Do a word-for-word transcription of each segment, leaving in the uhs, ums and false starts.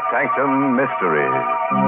Sanctum Mysteries.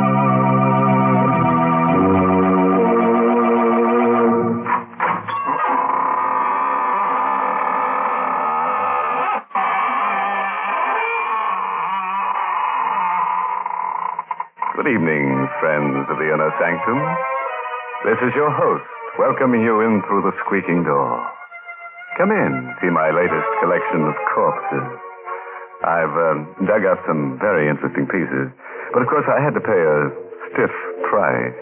Good evening, friends of the Inner Sanctum. This is your host, welcoming you in through the squeaking door. Come in, see my latest collection of corpses. I've uh, dug up some very interesting pieces, but of course I had to pay a stiff price.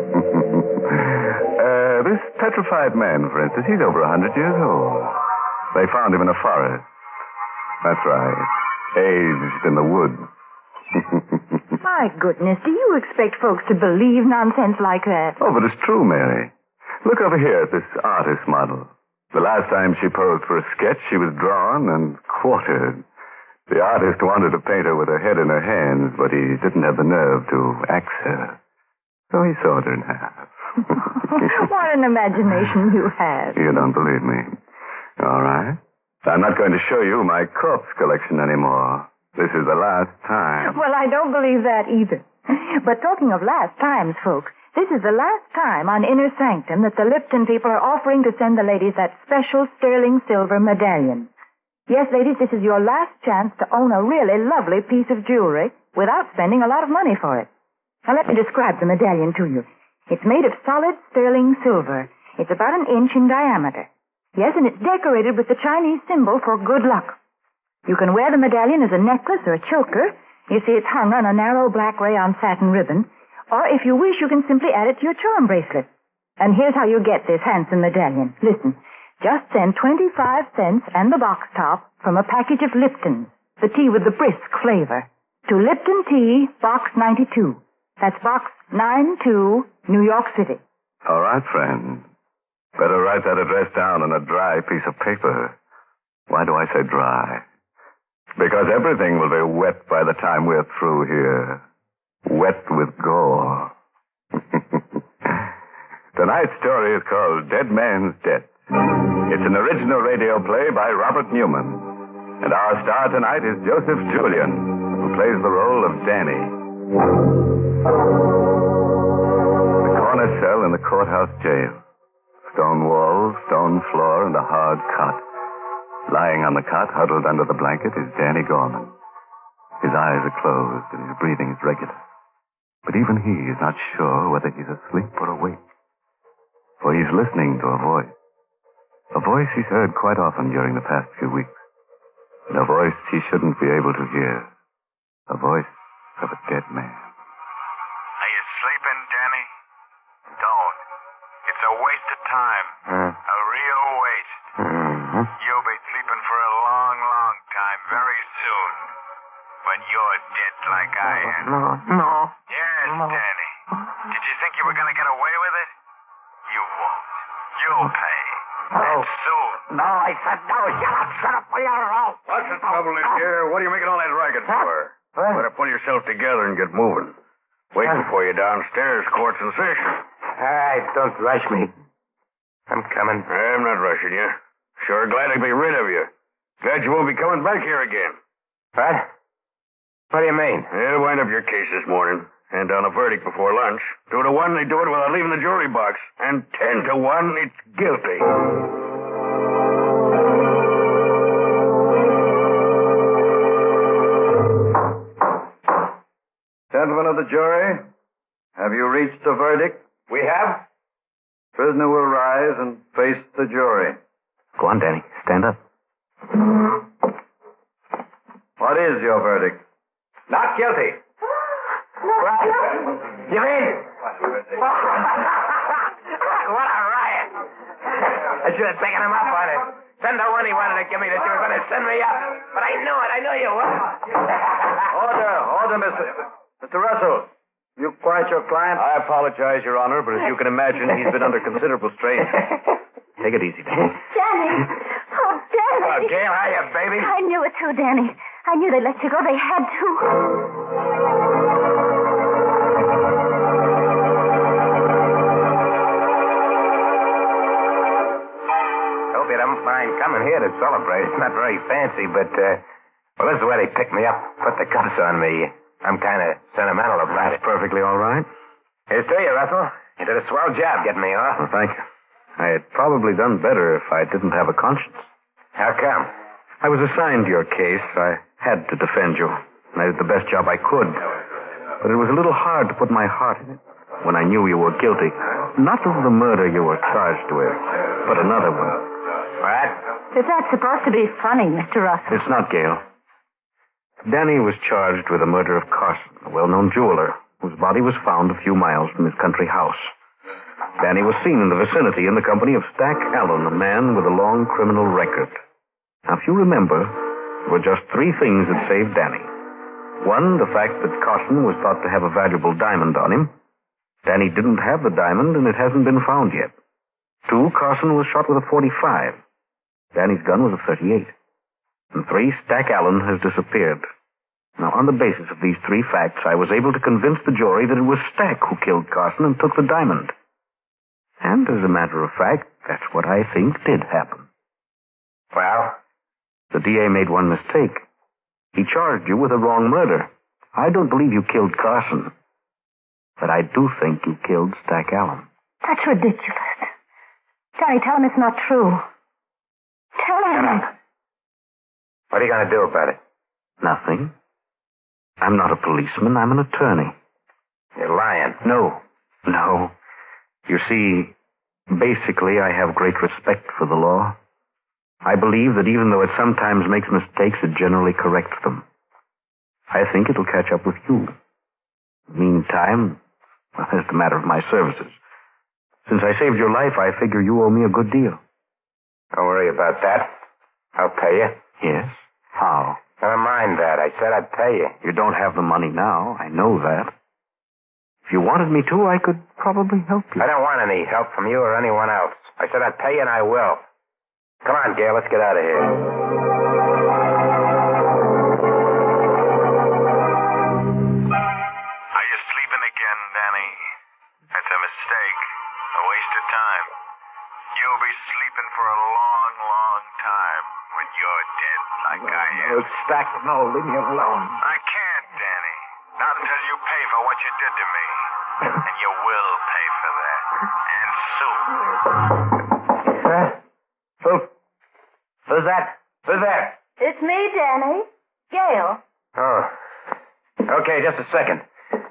uh, this petrified man, for instance, he's over a hundred years old. They found him in a forest. That's right, aged in the woods. My goodness, do you expect folks to believe nonsense like that? Oh, but it's true, Mary. Look over here at this artist model. The last time she posed for a sketch, she was drawn and quartered. The artist wanted to paint her with her head in her hands, but he didn't have the nerve to axe her. So he sawed her in half. What an imagination you have. You don't believe me. All right. I'm not going to show you my corpse collection anymore. This is the last time. Well, I don't believe that either. But talking of last times, folks, this is the last time on Inner Sanctum that the Lipton people are offering to send the ladies that special sterling silver medallion. Yes, ladies, this is your last chance to own a really lovely piece of jewelry without spending a lot of money for it. Now, let me describe the medallion to you. It's made of solid sterling silver. It's about an inch in diameter. Yes, and it's decorated with the Chinese symbol for good luck. You can wear the medallion as a necklace or a choker. You see, it's hung on a narrow black rayon satin ribbon. Or if you wish, you can simply add it to your charm bracelet. And here's how you get this handsome medallion. Listen, just send twenty-five cents and the box top from a package of Lipton, the tea with the brisk flavor, to Lipton Tea, Box ninety-two. That's Box ninety-two, New York City. All right, friend. Better write that address down on a dry piece of paper. Why do I say dry? Because everything will be wet by the time we're through here. Wet with gore. Tonight's story is called Dead Man's Debt. It's an original radio play by Robert Newman. And our star tonight is Joseph Julian, who plays the role of Danny. The corner cell in the courthouse jail. Stone walls, stone floor, and a hard cot. Lying on the cot, huddled under the blanket, is Danny Gorman. His eyes are closed and his breathing is regular. But even he is not sure whether he's asleep or awake. For he's listening to a voice. A voice he's heard quite often during the past few weeks. And a voice he shouldn't be able to hear. A voice of a dead man. Are you sleeping, Danny? Don't. It's a waste of time. Uh, A real waste. uh-huh. You'll be sleeping for a long, long time very soon. When you're dead like I am. No, no. Yes, No. Danny. Did you think you were going to get away with it? You won't. You'll pay. No. And soon. No, I said no. Shut up, shut up, will you? No. What's the trouble in here? What are you making all that racket for? What? Better pull yourself together and get moving. Waiting for you downstairs, court's in session. All right, don't rush me. I'm coming. I'm not rushing you. Sure glad to be rid of you. Glad you won't be coming back here again. What? What do you mean? They'll wind up your case this morning. Hand down a verdict before lunch. Two to one, they do it without leaving the jury box. And ten to one, it's guilty. Gentlemen of the jury, have you reached a verdict? We have? Prisoner will rise and face the jury. Go on, Danny. Stand up. What is your verdict? Not guilty. Right. You mean? What a riot. I should have taken him up on it. Ten to one he wanted to give me that you were going to send me up. But I knew it. I knew you would. Order, order, Mister Mister Russell. You quiet your client? I apologize, Your Honor, but as you can imagine, he's been under considerable strain. Take it easy, Danny. Danny! Oh, Danny! Oh, Gail, hiya, baby. I knew it too, Danny. I knew they'd let you go. They had to. Hope you don't mind coming here to celebrate. It's not very fancy, but, uh, well, this is where they picked me up, put the cuffs on me. I I'm kind of sentimental about That's it. perfectly all right. Here's to you, Russell. You did a swell job getting me off. Well, thank you. I had probably done better if I didn't have a conscience. How come? I was assigned to your case. I had to defend you. And I did the best job I could. But it was a little hard to put my heart in it when I knew you were guilty. Not of the murder you were charged with, but another one. What? Is that supposed to be funny, Mister Russell? It's not, Gail. Danny was charged with the murder of Carson, a well-known jeweler, whose body was found a few miles from his country house. Danny was seen in the vicinity in the company of Stack Allen, a man with a long criminal record. Now, if you remember, there were just three things that saved Danny. One, the fact that Carson was thought to have a valuable diamond on him. Danny didn't have the diamond, and it hasn't been found yet. Two, Carson was shot with a forty-five. Danny's gun was a thirty-eight. And three, Stack Allen has disappeared. Now, on the basis of these three facts, I was able to convince the jury that it was Stack who killed Carson and took the diamond. And as a matter of fact, that's what I think did happen. Well? The D A made one mistake. He charged you with a wrong murder. I don't believe you killed Carson. But I do think you killed Stack Allen. That's ridiculous. Danny, tell him it's not true. Tell him. Shut up. What are you going to do about it? Nothing. I'm not a policeman. I'm an attorney. You're lying. No. No. You see, basically, I have great respect for the law. I believe that even though it sometimes makes mistakes, it generally corrects them. I think it'll catch up with you. Meantime, well, that's the matter of my services. Since I saved your life, I figure you owe me a good deal. Don't worry about that. I'll pay you. Yes? How? Never mind that. I said I'd pay you. You don't have the money now. I know that. If you wanted me to, I could probably help you. I don't want any help from you or anyone else. I said I'd pay you, and I will. Come on, Gail. Let's get out of here. Are you sleeping again, Danny? That's a mistake. A waste of time. You'll be sleeping for a long, long time when you're dead like I am. Stack, no, leave me alone. I can't, Danny. Not until you pay for what you did to me. And you will pay for that. And soon. Huh? Who? Who's that? Who's there? It's me, Danny. Gail. Oh. Okay, just a second.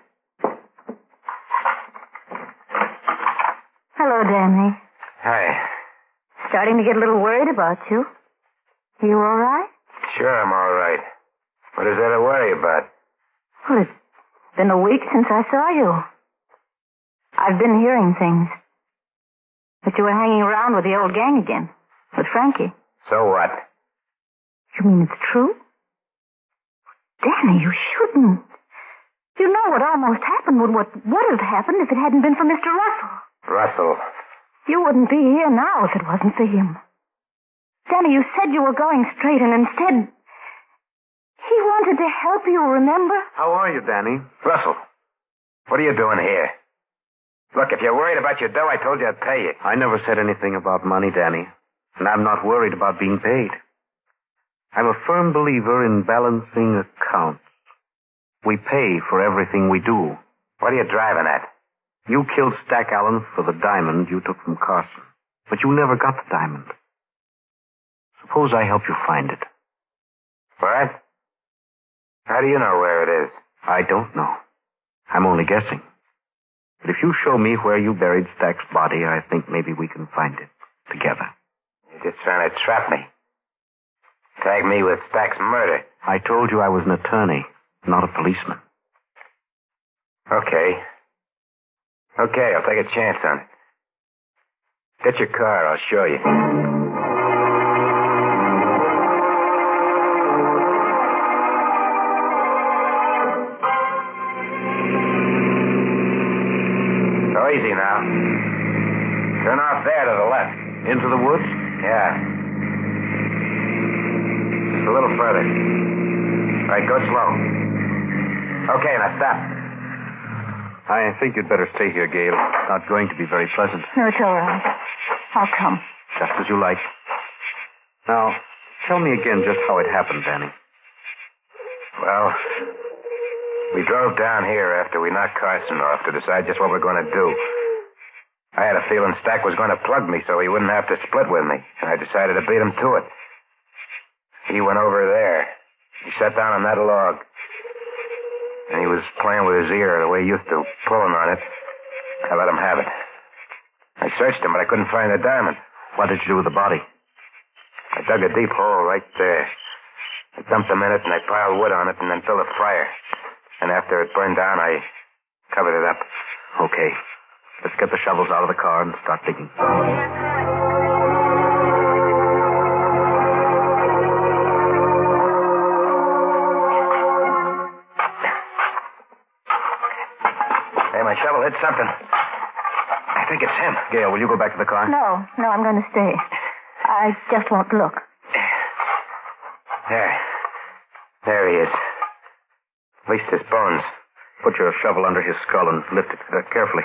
Hello, Danny. Hi. Starting to get a little worried about you. Are you all right? Sure, I'm all right. What is there to worry about? Well, it's been a week since I saw you. I've been hearing things. That you were hanging around with the old gang again. With Frankie. So what? You mean it's true? Danny, you shouldn't. You know what almost happened would what would have happened if it hadn't been for Mister Russell. Russell. You wouldn't be here now if it wasn't for him. Danny, you said you were going straight, and instead, he wanted to help you, remember? How are you, Danny? Russell, what are you doing here? Look, if you're worried about your dough, I told you I'd pay you. I never said anything about money, Danny. And I'm not worried about being paid. I'm a firm believer in balancing accounts. We pay for everything we do. What are you driving at? You killed Stack Allen for the diamond you took from Carson. But you never got the diamond. Suppose I help you find it. What? How do you know where it is? I don't know. I'm only guessing. But if you show me where you buried Stack's body, I think maybe we can find it together. You're just trying to trap me. Tag me with Stack's murder. I told you I was an attorney, not a policeman. Okay. Okay, I'll take a chance on it. Get your car, I'll show you. So easy now. Turn off there to the left. Into the woods? Yeah. Just a little further. All right, go slow. Okay, now stop. I think you'd better stay here, Gail. It's not going to be very pleasant. No, it's all right. I'll come. Just as you like. Now, tell me again just how it happened, Danny. Well, We drove down here after we knocked Carson off to decide just what we're going to do. I had a feeling Stack was going to plug me so he wouldn't have to split with me, and I decided to beat him to it. He went over there. He sat down on that log, and he was playing with his ear the way he used to, pulling on it. I let him have it. I searched him, but I couldn't find the diamond. What did you do with the body? I dug a deep hole right there. I dumped him in it, and I piled wood on it, and then built a fire. And after it burned down, I covered it up. Okay. Let's get the shovels out of the car and start digging. Hey, my shovel hit something. I think it's him. Gail, will you go back to the car? No, no, I'm going to stay. I just won't look. There. There he is. At least his bones. Put your shovel under his skull and lift it uh, carefully.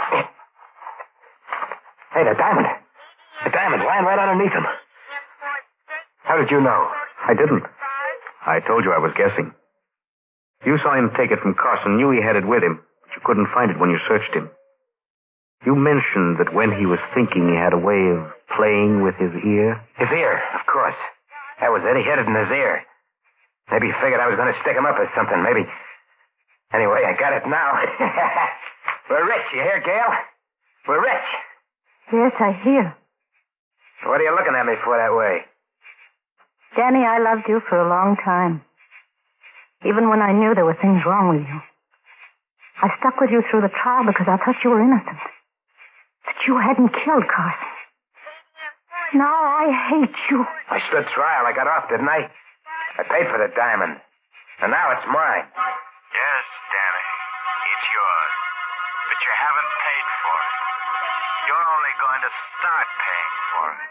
Hey, the diamond. The diamond's lying right underneath him. How did you know? I didn't. I told you I was guessing. You saw him take it from Carson, knew he had it with him, but you couldn't find it when you searched him. You mentioned that when he was thinking, he had a way of playing with his ear. His ear, of course. That was it. He hid it in his ear. Maybe he figured I was going to stick him up or something. Maybe. Anyway, I got it now. We're rich, you hear, Gail? We're rich. Yes, I hear. What are you looking at me for that way? Danny, I loved you for a long time. Even when I knew there were things wrong with you. I stuck with you through the trial because I thought you were innocent. That you hadn't killed Carson. Now I hate you. I stood trial. I got off, didn't I? I paid for the diamond. And now it's mine. Yes, Danny. It's yours. But you haven't paid for it. You're only going to start paying for it.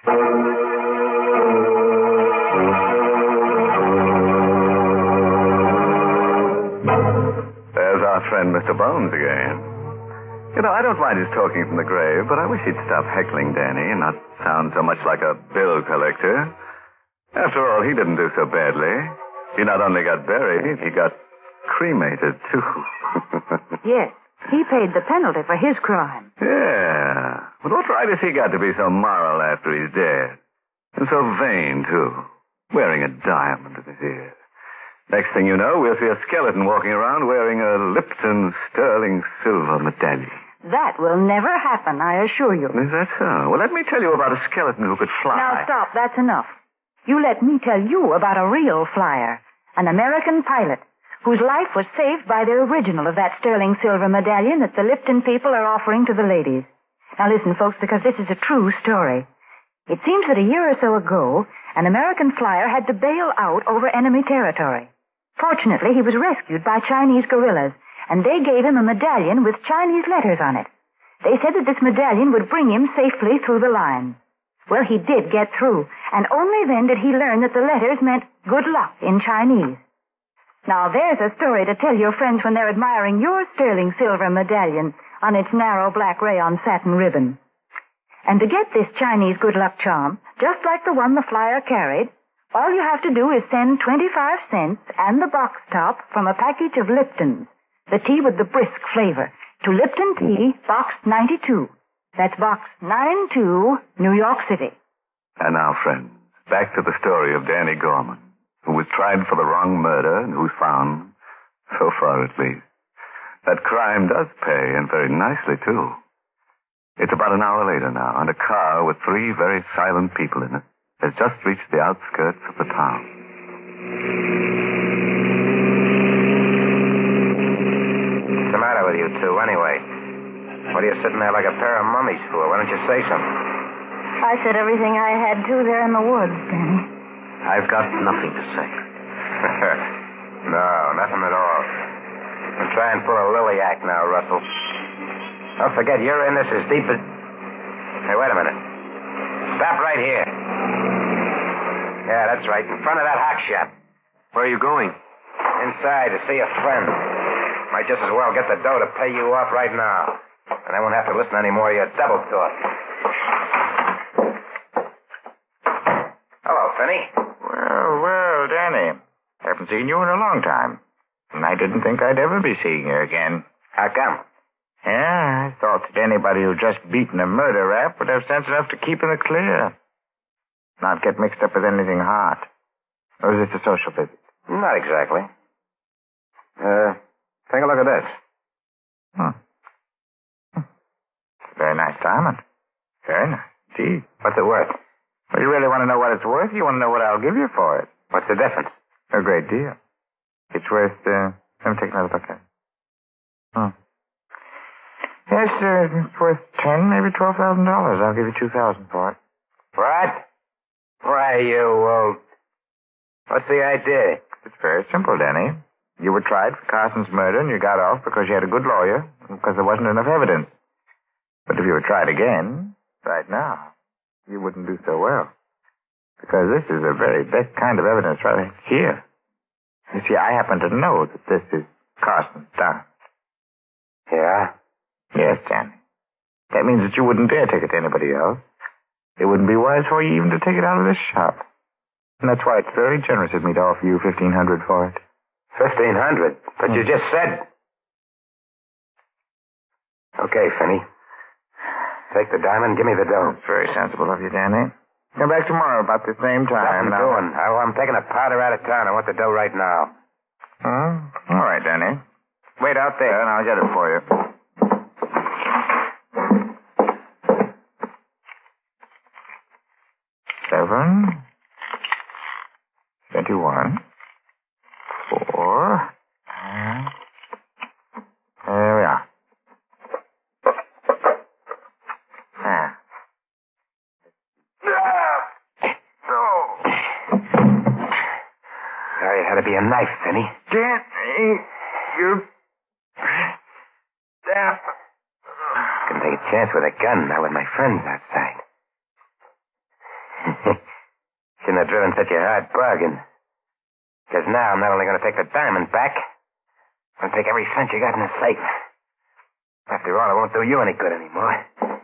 There's our friend Mister Bones again. You know, I don't mind his talking from the grave, but I wish he'd stop heckling Danny and not sound so much like a bill collector. After all, he didn't do so badly. He not only got buried, he got cremated, too. Yes, he paid the penalty for his crime. Yeah. But what right has he got to be so moral after he's dead? And so vain, too. Wearing a diamond in his ear. Next thing you know, we'll see a skeleton walking around wearing a Lipton sterling silver medallion. That will never happen, I assure you. Is that so? Well, let me tell you about a skeleton who could fly. Now stop, that's enough. You let me tell you about a real flyer, an American pilot, whose life was saved by the original of that sterling silver medallion that the Lipton people are offering to the ladies. Now listen, folks, because this is a true story. It seems that a year or so ago, an American flyer had to bail out over enemy territory. Fortunately, he was rescued by Chinese guerrillas, and they gave him a medallion with Chinese letters on it. They said that this medallion would bring him safely through the line. Well, he did get through, and only then did he learn that the letters meant good luck in Chinese. Now, there's a story to tell your friends when they're admiring your sterling silver medallion on its narrow black rayon satin ribbon. And to get this Chinese good luck charm, just like the one the flyer carried, all you have to do is send twenty-five cents and the box top from a package of Lipton's, the tea with the brisk flavor, to Lipton Tea, Box ninety-two. That's Box nine two, New York City. And now, friends, back to the story of Danny Gorman, who was tried for the wrong murder and who's found, so far at least, that crime does pay, and very nicely, too. It's about an hour later now, and a car with three very silent people in it has just reached the outskirts of the town. What's the matter with you two, anyway? What are you sitting there like a pair of mummies for? Why don't you say something? I said everything I had to there in the woods, Danny. I've got nothing to say. No, nothing at all. I'm trying to pull a lily act now, Russell. Don't forget, you're in this as deep as... Hey, wait a minute. Stop right here. Yeah, that's right, in front of that hock shop. Where are you going? Inside to see a friend. Might just as well get the dough to pay you off right now. And I won't have to listen any more of your double talk. Hello, Finney. Well, well, Danny. Haven't seen you in a long time. And I didn't think I'd ever be seeing her again. How come? Yeah, I thought that anybody who just beaten a murder rap would have sense enough to keep in the clear. Not get mixed up with anything hot. Or is this a social visit? Not exactly. Uh, take a look at this. Hmm. It's a very nice diamond. Very nice. Gee. What's it worth? Well, you really want to know what it's worth? You want to know what I'll give you for it? What's the difference? A great deal. It's worth, uh, let me take another look at it. Hmm. Yes, uh, it's worth ten, maybe twelve thousand dollars. I'll give you two thousand for it. What? Why, you, uh, what's the idea? It's very simple, Danny. You were tried for Carson's murder, and you got off because you had a good lawyer, and because there wasn't enough evidence. But if you were tried again, right now, you wouldn't do so well. Because this is the very best kind of evidence right here. You see, I happen to know that this is Carson's diamond. Yeah? Yes, Danny. That means that you wouldn't dare take it to anybody else. It wouldn't be wise for you even to take it out of this shop. And that's why it's very generous of me to offer you fifteen hundred for it. Fifteen hundred? But Hmm. you just said... Okay, Finney. Take the diamond, give me the dough. It's very sensible of you, Danny. Come back tomorrow about the same time. Nothing doing. I, I'm taking a powder out of town. I want the dough right now. Hmm? All right, Danny. Wait out there, and I'll get it for you. Seven. Twenty-one. Four. And there we are. Ah. Sorry, it had to be a knife, Finney. Danny, you... Damn. Couldn't take a chance with a gun, not with my friends outside. Shouldn't have driven such a hard bargain. Because now I'm not only going to take the diamond back, I'm going to take every cent you got in the safe. After all, it won't do you any good anymore.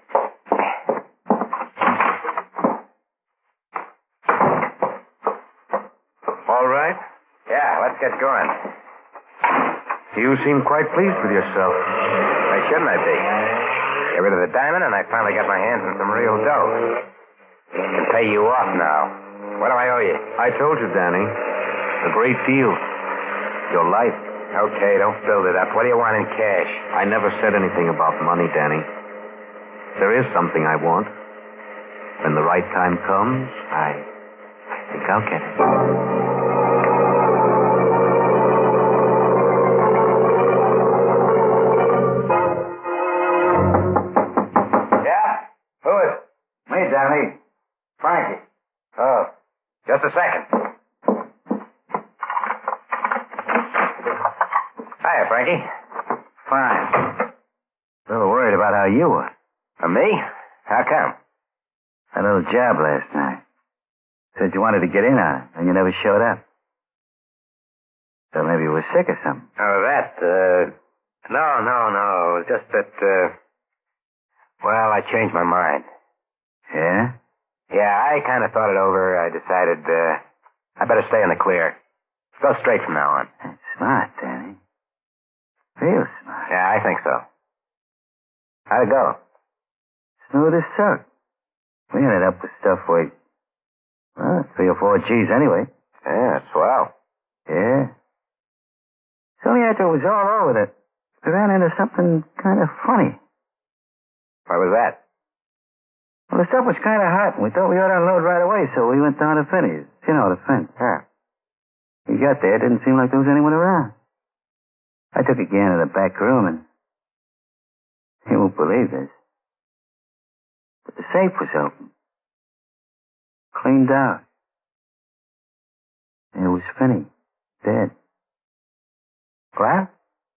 All right. Yeah, let's get going. You seem quite pleased with yourself. Why shouldn't I be? Get rid of the diamond, and I finally got my hands on some real dough. I can pay you off now. What do I owe you? I told you, Danny. A great deal. Your life. Okay, don't build it up. What do you want in cash? I never said anything about money, Danny. There is something I want. When the right time comes, I think I'll get it. Danny. Frankie. Oh, just a second. Hiya, Frankie. Fine. A little worried about how you were. Uh, me? How come? That little job last night. Said you wanted to get in on it, and you never showed up. So maybe you were sick or something. Oh, that, uh... No, no, no. It was just that, uh... Well, I changed my mind. Yeah? Yeah, I kind of thought it over. I decided, uh... I better stay in the clear. Go straight from now on. That's smart, Danny. Real smart. Yeah, I think so. How'd it go? Smooth as silk. We ended up with stuff worth, well, three or four G's anyway. Yeah, swell. Yeah. So after it was all over that we ran into something kind of funny. What was that? Well, the stuff was kind of hot, and we thought we ought to unload right away, so we went down to Finney's. You know, the fence. Yeah. We got there, it didn't seem like there was anyone around. I took a gander in the back room, and you won't believe this, but the safe was open. Cleaned out. And it was Finney. Dead. What?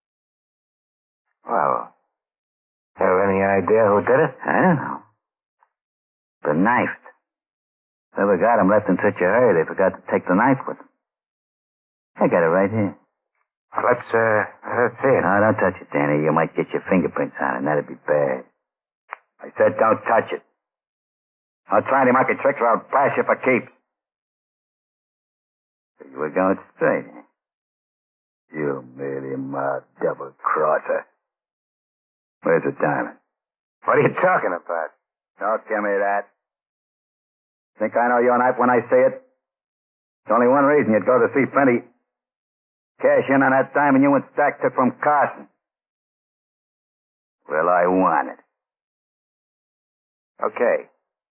Well, have any idea who did it? I don't know. But knifed. Whoever got him left in such a hurry they forgot to take the knife with them. I got it right here. Well, let's, uh, let's see it. No, don't touch it, Danny. You might get your fingerprints on it, and that'd be bad. I said don't touch it. I'll try any monkey tricks or I'll bash you for keeps. So you were going straight, eh? You mealy mouthed double crosser. Where's the diamond? What are you talking about? Don't give me that. Think I know your knife when I say it? There's only one reason you'd go to see Fenty. Cash in on that diamond you and Stack took from Carson. Well, I want it. Okay.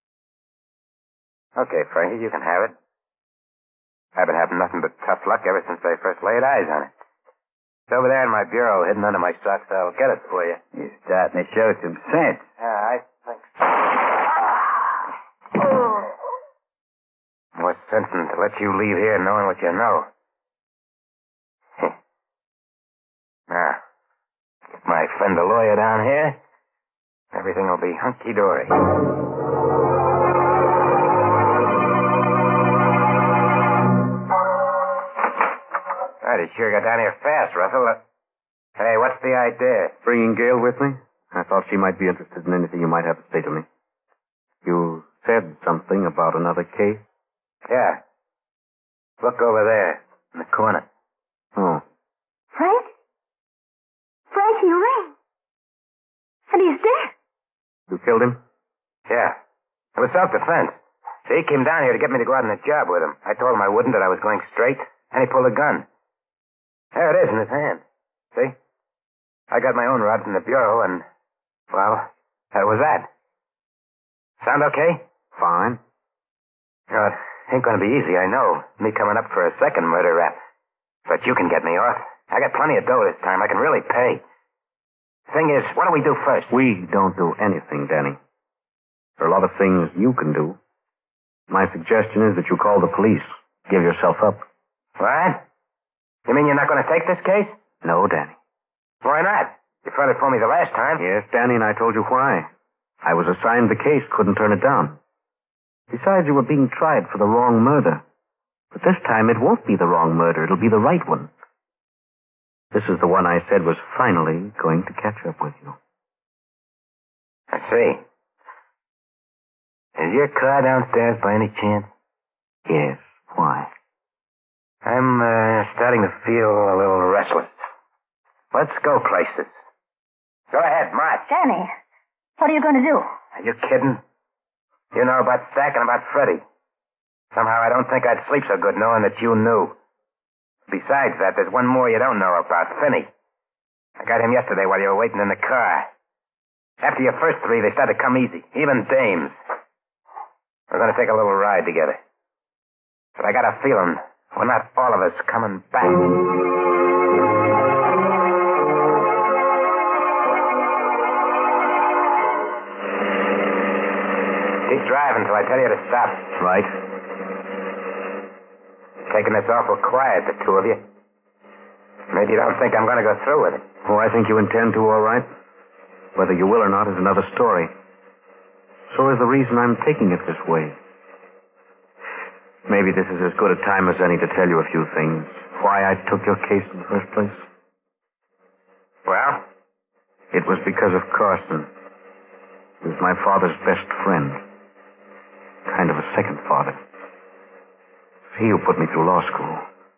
Okay, Frankie, you can have it. I've been having nothing but tough luck ever since I first laid eyes on it. It's over there in my bureau, hidden under my socks. I'll get it for you. You're starting to show some sense. Yeah, I think so. More sense than to let you leave here knowing what you know. Now, get my friend the lawyer down here. Everything will be hunky-dory. Right, you sure got down here fast, Russell. Uh, hey, what's the idea? Bringing Gail with me? I thought she might be interested in anything you might have to say to me. You said something about another case? Yeah. Look over there, in the corner. Oh. Frank? Frankie Ring. And he's dead. You killed him? Yeah. It was self-defense. See, he came down here to get me to go out on a job with him. I told him I wouldn't, that I was going straight, and he pulled a gun. There it is in his hand. See? I got my own rod from the bureau, and, well, that was that. Sound okay? Fine. Oh, it ain't gonna be easy, I know. Me coming up for a second murder rap. But you can get me off. I got plenty of dough this time. I can really pay. Thing is, what do we do first? We don't do anything, Danny. There are a lot of things you can do. My suggestion is that you call the police. Give yourself up. What? You mean you're not going to take this case? No, Danny. Why not? You fought it for me the last time. Yes, Danny, and I told you why. I was assigned the case, couldn't turn it down. Besides, you were being tried for the wrong murder. But this time it won't be the wrong murder. It'll be the right one. This is the one I said was finally going to catch up with you. I see. Is your car downstairs by any chance? Yes. Why? I'm uh, starting to feel a little restless. Let's go places. Go ahead, march. Danny, what are you going to do? Are you kidding? You know about Stack and about Freddie. Somehow I don't think I'd sleep so good knowing that you knew. Besides that, there's one more you don't know about, Finney. I got him yesterday while you were waiting in the car. After your first three, they started to come easy, even dames. We're going to take a little ride together. But I got a feeling we're not all of us coming back. Keep driving till I tell you to stop. Right. Taking this awful quiet, the two of you. Maybe you don't think I'm going to go through with it. Oh, I think you intend to, all right. Whether you will or not is another story. So is the reason I'm taking it this way. Maybe this is as good a time as any to tell you a few things. Why I took your case in the first place. Well? It was because of Carson. He was my father's best friend. Kind of a second father. It's he who put me through law school.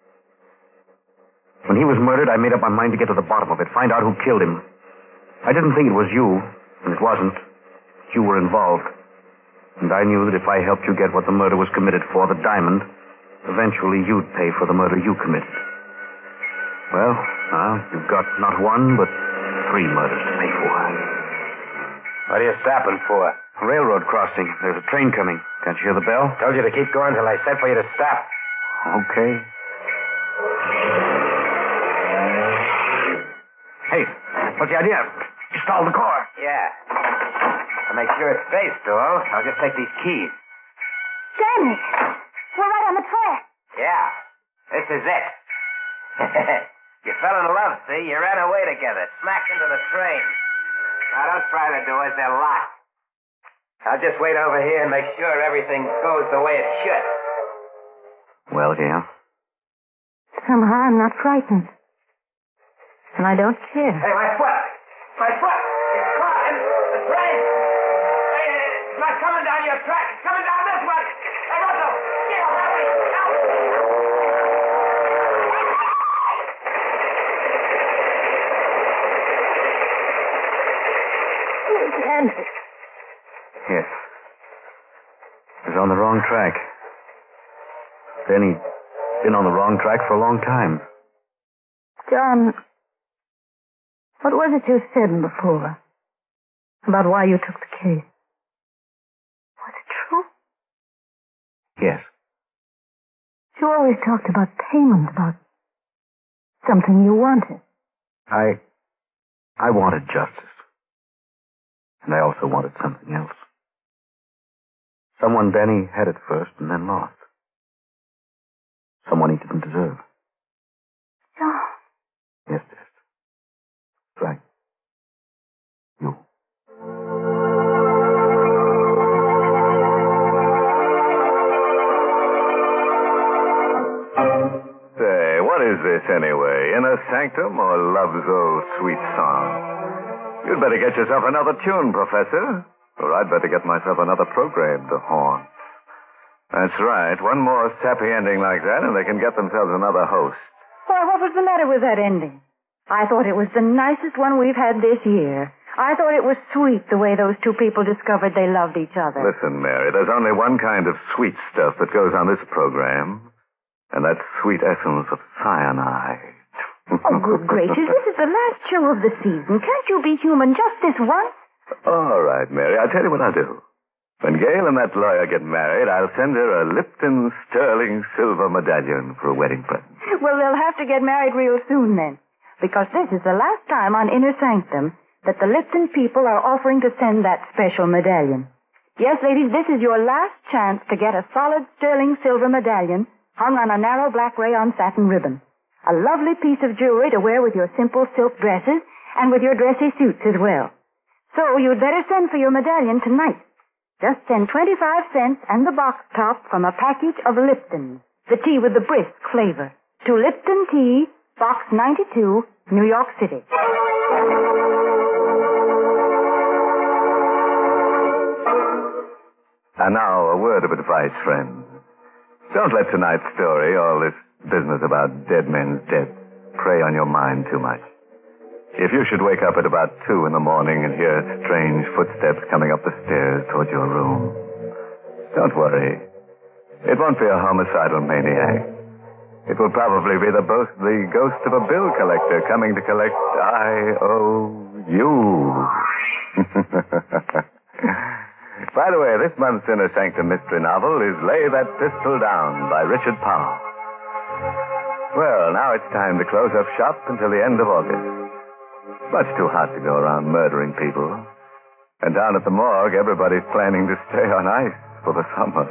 When he was murdered, I made up my mind to get to the bottom of it, find out who killed him. I didn't think it was you, and it wasn't. You were involved. And I knew that if I helped you get what the murder was committed for, the diamond, eventually you'd pay for the murder you committed. Well, now, you've got not one, but three murders to pay for. What are you stopping for? Railroad crossing. There's a train coming. Can't you hear the bell? Told you to keep going till I said for you to stop. Okay. Hey, what's the idea? You stalled the car. Yeah. To make sure it stays stalled, I'll just take these keys. Danny, we're right on the track. Yeah. This is it. You fell in love, see? You ran away together, smacked into the train. Now, don't try to do it. They're locked. I'll just wait over here and make sure everything goes the way it should. Well, Gail? Somehow I'm not frightened. And I don't care. Hey, my foot! My foot! It's caught in the train! Hey, it's not coming down your track. It's coming down this one. Hey, Russell! Gail, help me! Help! Danny. Yes. He was on the wrong track. Then he'd been on the wrong track for a long time. John, what was it you said before about why you took the case? Was it true? Yes. You always talked about payment, about something you wanted. I... I wanted justice. And I also wanted something else. Someone Danny had at first and then lost. Someone he didn't deserve. John. Yes, yes. That's right. You. Say, what is this anyway? Inner Sanctum or Love's Old Sweet Song? You'd better get yourself another tune, Professor. Or I'd better get myself another program to haunt. That's right. One more sappy ending like that, and they can get themselves another host. Why, what was the matter with that ending? I thought it was the nicest one we've had this year. I thought it was sweet the way those two people discovered they loved each other. Listen, Mary, there's only one kind of sweet stuff that goes on this program, and that's sweet essence of cyanide. Oh, good gracious, this is the last show of the season. Can't you be human just this once? All right, Mary, I'll tell you what I'll do. When Gail and that lawyer get married, I'll send her a Lipton sterling silver medallion for a wedding present. Well, they'll have to get married real soon then, because this is the last time on Inner Sanctum that the Lipton people are offering to send that special medallion. Yes, ladies, this is your last chance to get a solid sterling silver medallion hung on a narrow black rayon satin ribbon. A lovely piece of jewelry to wear with your simple silk dresses and with your dressy suits as well. So you'd better send for your medallion tonight. Just send twenty-five cents and the box top from a package of Lipton, the tea with the brisk flavor, to Lipton Tea, Box ninety-two, New York City. And now, a word of advice, friends. Don't let tonight's story, all this business about dead men's death, prey on your mind too much. If you should wake up at about two in the morning and hear strange footsteps coming up the stairs towards your room, don't worry. It won't be a homicidal maniac. It will probably be the, bo- the ghost of a bill collector coming to collect I O U. By the way, this month's Inner Sanctum mystery novel is Lay That Pistol Down by Richard Powell. Well, now it's time to close up shop until the end of August. Much too hot to go around murdering people. And down at the morgue, everybody's planning to stay on ice for the summer.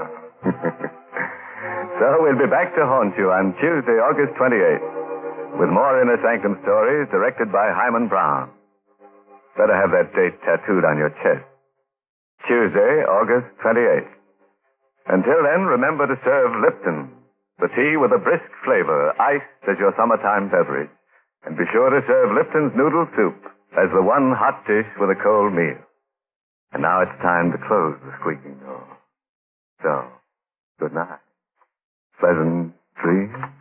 So we'll be back to haunt you on Tuesday, August twenty-eighth, with more Inner Sanctum stories directed by Hyman Brown. Better have that date tattooed on your chest. Tuesday, August twenty-eighth. Until then, remember to serve Lipton, the tea with a brisk flavor, iced as your summertime beverage. And be sure to serve Lipton's noodle soup as the one hot dish with a cold meal. And now it's time to close the squeaking door. So, good night. Pleasant dreams.